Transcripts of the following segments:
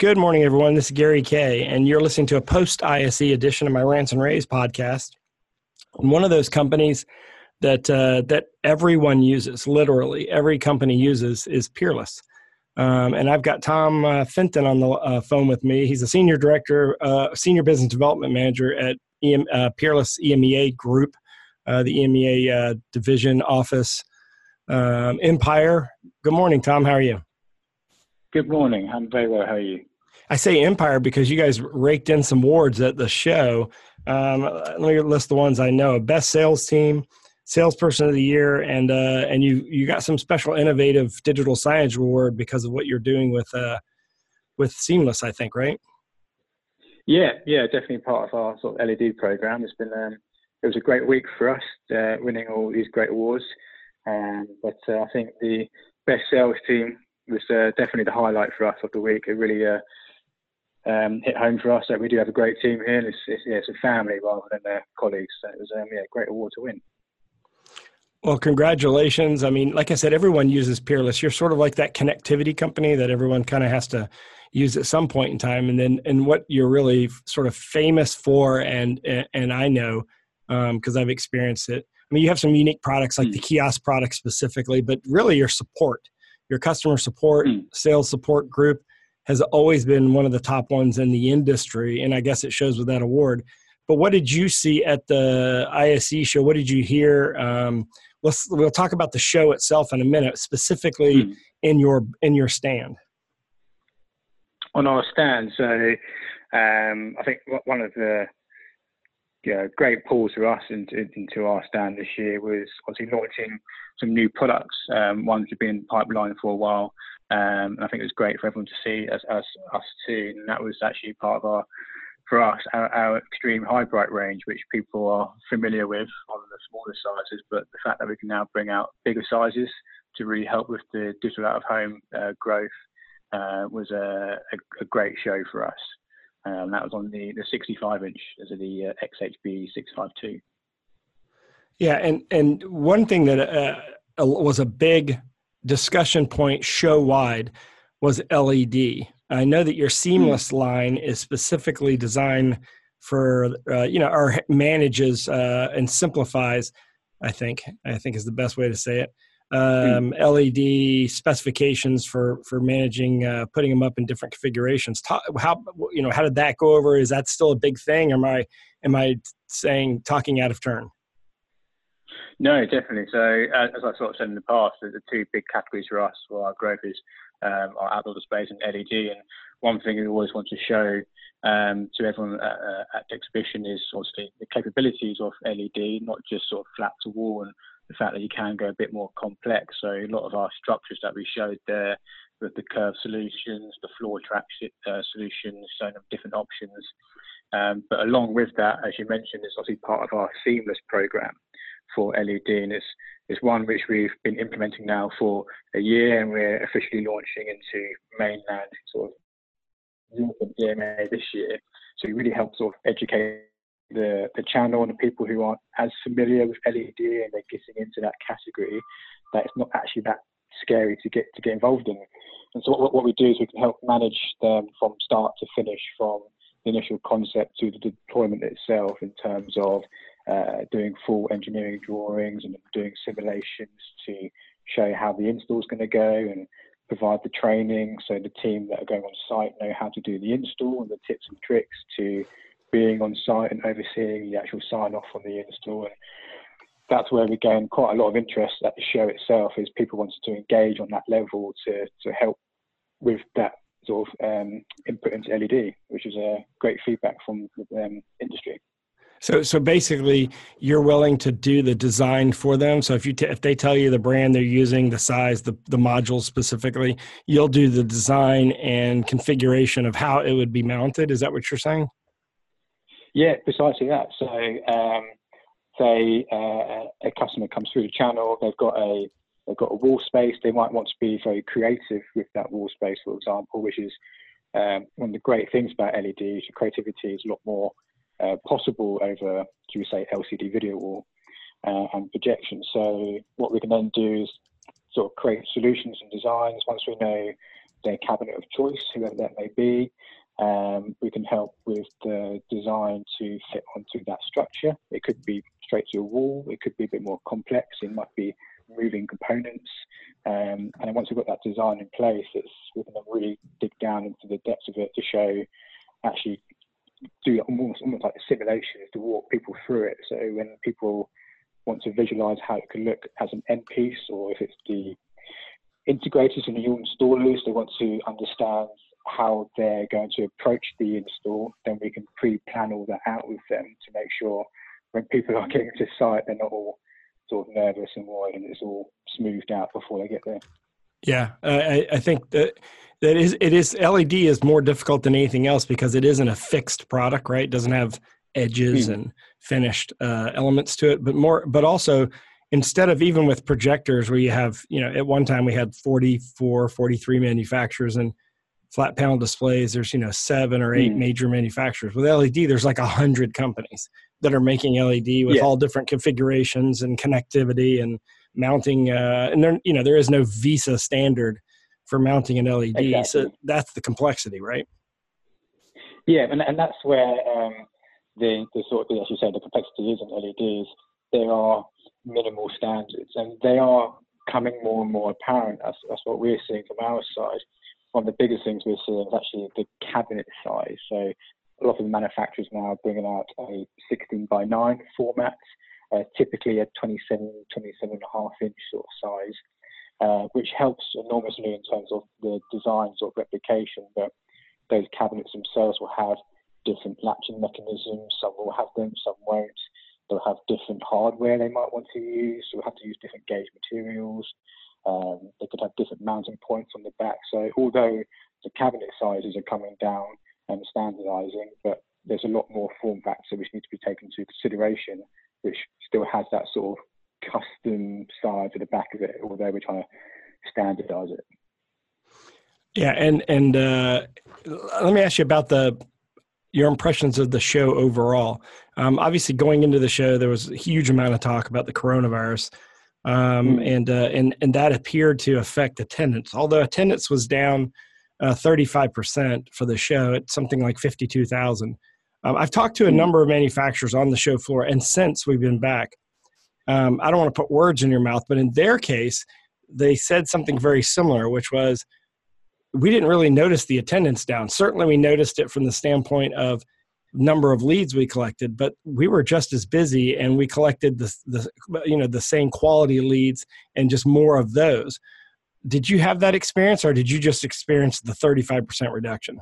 Good morning, everyone. This is Gary Kay, and you're listening to a post-ISE edition of my Rants and Raves podcast. And one of those companies that everyone uses, literally every company uses, is Peerless. And I've got Tom Fenton on the phone with me. He's a senior director, senior business development manager at Peerless EMEA Group, the EMEA division office. Empire. Good morning, Tom. How are you? Good morning. I'm very well. How are you? I say Empire because you guys raked in some awards at the show. Let me list the ones I know: Best Sales Team, Salesperson of the Year, and you got some special innovative digital signage award because of what you're doing with Seamless, I think, right? Yeah, definitely part of our sort of LED program. It's been it was a great week for us, winning all these great awards. But I think the Best Sales Team was definitely the highlight for us of the week. It really hit home for us that we do have a great team here, and it's a family rather than colleagues. So it was a great award to win. Well, congratulations. I mean, like I said, everyone uses Peerless. You're sort of like that connectivity company that everyone kind of has to use at some point in time. And what you're really sort of famous for, and I know because I've experienced it. I mean, you have some unique products like the kiosk product specifically, but really your support, your customer support, sales support group has always been one of the top ones in the industry. And I guess it shows with that award. But what did you see at the ISE show? What did you hear? We'll talk about the show itself in a minute, specifically in your stand. On our stand, so I think one of the great pulls for us into our stand this year was obviously launching some new products. Ones have been in the pipeline for a while, and I think it was great for everyone to see us too. And that was actually part of our Extreme High Bright range, which people are familiar with on the smaller sizes, but the fact that we can now bring out bigger sizes to really help with the digital out-of-home growth was a great show for us. That was on the 65-inch, as the XHB 652. Yeah, and one thing that was a big discussion point show-wide was LED. I know that your Seamless line is specifically designed for, or manages and simplifies, I think is the best way to say it, LED specifications for managing, putting them up in different configurations. How did that go over? Is that still a big thing? Or am I talking out of turn? No, definitely. So as I sort of said in the past, the two big categories for us for our growth is our outdoor displays and LED. And one thing we always want to show to everyone at the exhibition is obviously the capabilities of LED, not just sort of flat to wall, and the fact that you can go a bit more complex. So a lot of our structures that we showed there with the curved solutions, the floor track solutions, showing them different options. But along with that, as you mentioned, it's obviously part of our Seamless program for LED, and it's one which we've been implementing now for a year, and we're officially launching into mainland sort of Europe and EMEA this year. So we really help sort of educate the channel and the people who aren't as familiar with LED, and they're getting into that category, that it's not actually that scary to get involved in. And so what we do is we can help manage them from start to finish, from the initial concept to the deployment itself, in terms of doing full engineering drawings and doing simulations to show how the install is going to go, and provide the training so the team that are going on site know how to do the install and the tips and tricks to being on site and overseeing the actual sign off on the install. And that's where we gain quite a lot of interest at the show itself, is people wanting to engage on that level to help with that sort of input into LED, which is a great feedback from the industry. So basically, you're willing to do the design for them. So if they tell you the brand they're using, the size, the modules specifically, you'll do the design and configuration of how it would be mounted. Is that what you're saying? Yeah, precisely that. So say a customer comes through the channel, they've got a wall space. They might want to be very creative with that wall space, for example, which is one of the great things about LEDs. Creativity is a lot more possible over, should we say, LCD video wall and projection. So what we can then do is sort of create solutions and designs once we know their cabinet of choice, whoever that may be. We can help with the design to fit onto that structure. It could be straight to a wall. It could be a bit more complex. It might be moving components. And then once we've got that design in place, we're going to really dig down into the depths of it to show, actually do almost like a simulation to walk people through it. So when people want to visualize how it could look as an end piece, or if it's the integrators and the new installers, they want to understand how they're going to approach the install, then we can pre-plan all that out with them to make sure when people are getting to site, they're not all sort of nervous and worried, and it's all smoothed out before they get there. Yeah, I think that it is LED is more difficult than anything else because it isn't a fixed product, right? It doesn't have edges and finished elements to it, but also instead of, even with projectors where you have, at one time we had 44, 43 manufacturers, and flat panel displays, there's 7 or 8 major manufacturers. With LED, there's like 100 companies that are making LED with all different configurations and connectivity and mounting, and there is no VESA standard for mounting an LED. Exactly. So that's the complexity, right? Yeah, and that's where the sort of, as you say, the complexity is in LEDs. There are minimal standards, and they are coming more and more apparent. That's what we're seeing from our side. One of the biggest things we're seeing is actually the cabinet size. So a lot of the manufacturers now are bringing out a 16:9 format, typically a 27.5 inch sort of size, which helps enormously in terms of the design sort of replication. But those cabinets themselves will have different latching mechanisms. Some will have them, some won't. They'll have different hardware they might want to use. So we'll have to use different gauge materials. They could have different mounting points on the back. So although the cabinet sizes are coming down and standardizing, but there's a lot more form factors which need to be taken into consideration, which still has that sort of custom side to the back of it, although we're trying to standardize it. Yeah, and let me ask you about your impressions of the show overall. Obviously, going into the show, there was a huge amount of talk about the coronavirus. And that appeared to affect attendance. Although attendance was down 35% for the show at something like 52,000. I've talked to a number of manufacturers on the show floor, and since we've been back, I don't want to put words in your mouth, but in their case, they said something very similar, which was, we didn't really notice the attendance down. Certainly we noticed it from the standpoint of number of leads we collected, but we were just as busy, and we collected the same quality leads and just more of those. Did you have that experience, or did you just experience the 35% reduction?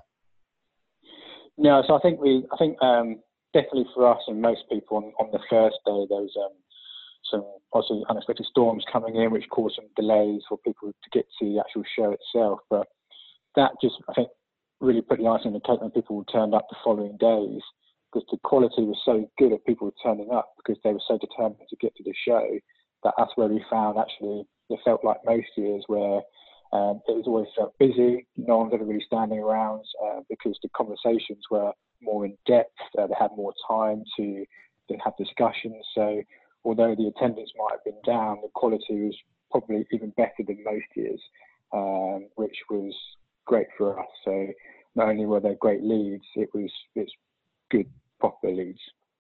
No, so I think definitely for us and most people on the first day, there was some obviously unexpected storms coming in, which caused some delays for people to get to the actual show itself. But that just, I think, really put the icing on the cake when people turned up the following days, because the quality was so good of people turning up because they were so determined to get to the show. That's where we found actually it felt like most years where it was always felt busy. No one's ever really standing around because the conversations were more in depth. They had more time to have discussions. So although the attendance might have been down, the quality was probably even better than most years, which was great for us. So not only were there great leads, it's good, proper leads.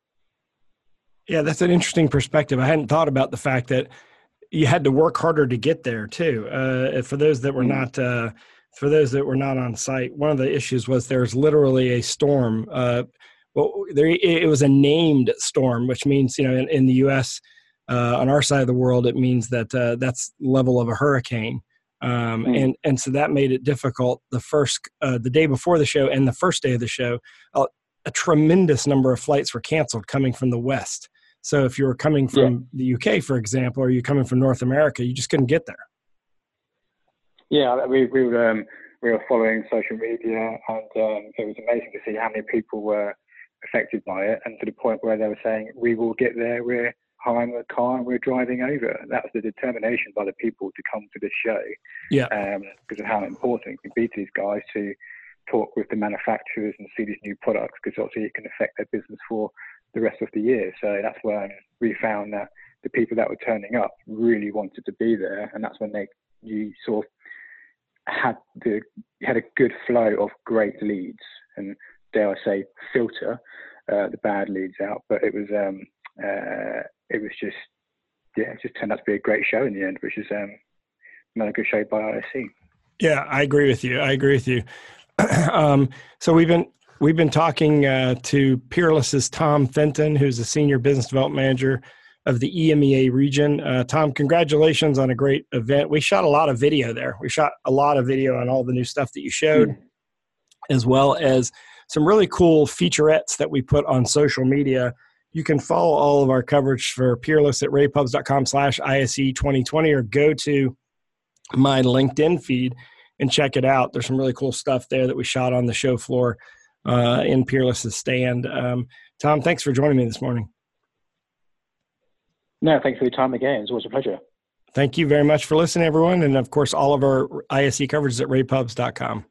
Yeah, that's an interesting perspective. I hadn't thought about the fact that you had to work harder to get there too. For those that were not, on site, one of the issues was there's literally a storm. It was a named storm, which means in the U.S. On our side of the world, it means that that's level of a hurricane. And so that made it difficult. The day before the show and the first day of the show, a tremendous number of flights were canceled coming from the West. So if you were coming from the UK, for example, or you're coming from North America, you just couldn't get there. Yeah, we were following social media, and it was amazing to see how many people were affected by it, and to the point where they were saying, we will get there, we're hiring a car and we're driving over. That was the determination by the people to come to this show. Yeah. Because of how important it can be to these guys to talk with the manufacturers and see these new products, because obviously it can affect their business for the rest of the year. So that's when we found that the people that were turning up really wanted to be there, and that's when you sort of had a good flow of great leads, and dare I say, filter the bad leads out. But it was just it just turned out to be a great show in the end, which is another good show by ISC. Yeah, I agree with you. So we've been talking to Peerless's Tom Fenton, who's the Senior Business Development Manager of the EMEA region. Tom, congratulations on a great event. We shot a lot of video there. We shot a lot of video on all the new stuff that you showed, as well as some really cool featurettes that we put on social media. You can follow all of our coverage for Peerless at ravepubs.com/ISE 2020, or go to my LinkedIn feed and check it out. There's some really cool stuff there that we shot on the show floor in Peerless's stand. Tom, thanks for joining me this morning. No, thanks for your time again. It's always a pleasure. Thank you very much for listening, everyone. And of course, all of our ISE coverage is at ravepubs.com.